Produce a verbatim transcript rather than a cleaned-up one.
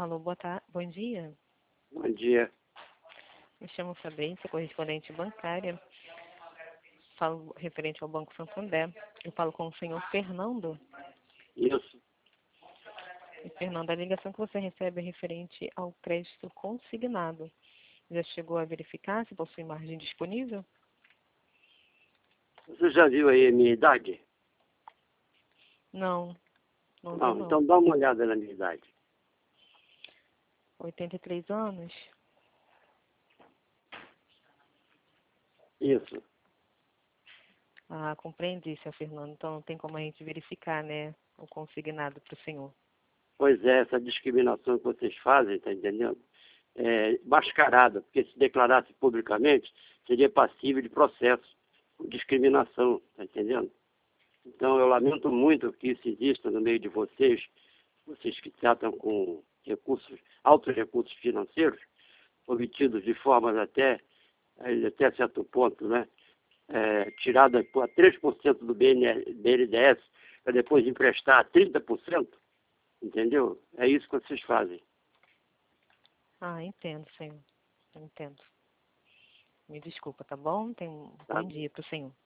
Alô, boa tarde, bom dia. Bom dia. Me chamo Fabiane, sou correspondente bancária. Falo referente ao Banco Santander. Eu falo com o senhor Fernando. Isso. E, Fernando, a ligação que você recebe é referente ao crédito consignado. Já chegou a verificar se possui margem disponível? Você já viu aí a minha idade? Não, não vi Não, não. então dá uma olhada na minha idade. oitenta e três anos? Isso. Ah, compreendi, seu Fernando. Então não tem como a gente verificar, né, o consignado para o senhor. Pois é, essa discriminação que vocês fazem, tá entendendo? É mascarada, porque se declarasse publicamente, seria passível de processo por discriminação, tá entendendo? Então eu lamento muito que isso exista no meio de vocês, vocês que tratam com recursos, altos recursos financeiros, obtidos de formas até, até certo ponto, né? É, tirada por três por cento do B N D E S para depois emprestar trinta por cento, entendeu? É isso que vocês fazem. Ah, entendo, senhor. Entendo. Me desculpa, tá bom? Tem um Tá? bom dia para o senhor.